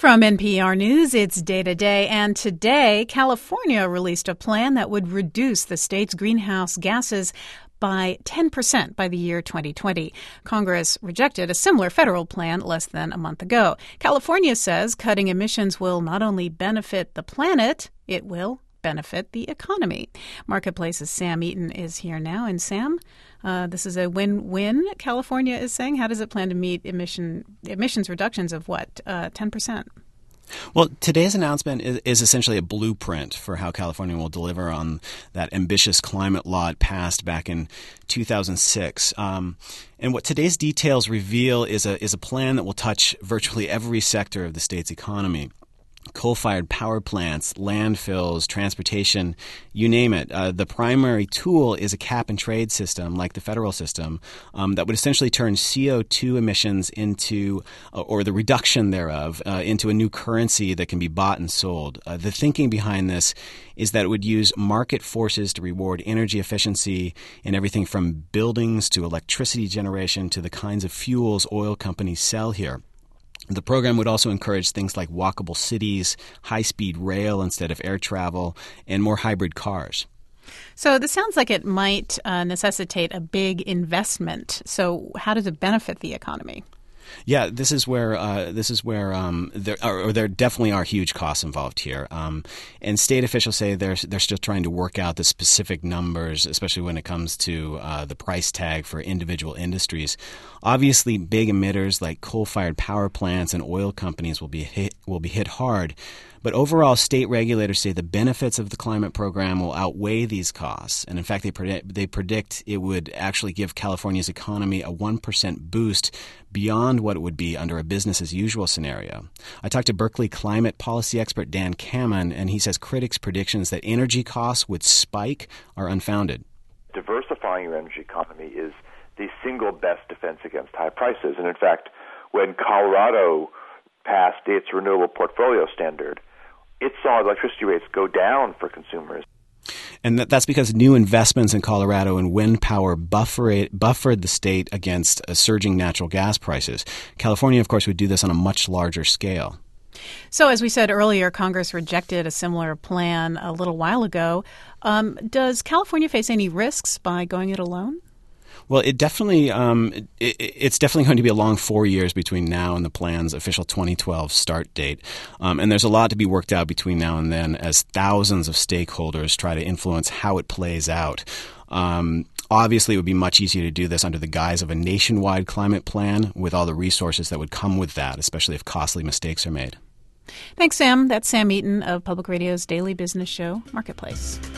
From NPR News, it's Day to Day, and today, California released a plan that would reduce the state's greenhouse gases by 10% by the year 2020. Congress rejected a similar federal plan less than a month ago. California says cutting emissions will not only benefit the planet, it will benefit the economy. Marketplace's Sam Eaton is here now. And Sam, this is a win-win, California is saying. How does it plan to meet emissions reductions of what, 10%? Well, today's announcement is essentially a blueprint for how California will deliver on that ambitious climate law it passed back in 2006. And what today's details reveal is a plan that will touch virtually every sector of the state's economy. Coal-fired power plants, landfills, transportation, you name it. The primary tool is a cap-and-trade system like the federal system that would essentially turn CO2 emissions into, or the reduction thereof, into a new currency that can be bought and sold. The thinking behind this is that it would use market forces to reward energy efficiency in everything from buildings to electricity generation to the kinds of fuels oil companies sell here. The program would also encourage things like walkable cities, high-speed rail instead of air travel, and more hybrid cars. So this sounds like it might necessitate a big investment. So how does it benefit the economy? Yeah, this is where there definitely are huge costs involved here, and state officials say they're still trying to work out the specific numbers, especially when it comes to the price tag for individual industries. Obviously, big emitters like coal-fired power plants and oil companies will be hit hard. But overall, state regulators say the benefits of the climate program will outweigh these costs. And in fact, they predict it would actually give California's economy a 1% boost beyond what it would be under a business-as-usual scenario. I talked to Berkeley climate policy expert Dan Kammen, and he says critics' predictions that energy costs would spike are unfounded. Diversifying your energy economy is the single best defense against high prices. And in fact, when Colorado passed its renewable portfolio standard, it saw electricity rates go down for consumers. And that's because new investments in Colorado in wind power buffered the state against surging natural gas prices. California, of course, would do this on a much larger scale. So as we said earlier, Congress rejected a similar plan a little while ago. Does California face any risks by going it alone? Well, it's definitely going to be a long 4 years between now and the plan's official 2012 start date. And there's a lot to be worked out between now and then as thousands of stakeholders try to influence how it plays out. Obviously, it would be much easier to do this under the guise of a nationwide climate plan with all the resources that would come with that, especially if costly mistakes are made. Thanks, Sam. That's Sam Eaton of Public Radio's daily business show, Marketplace.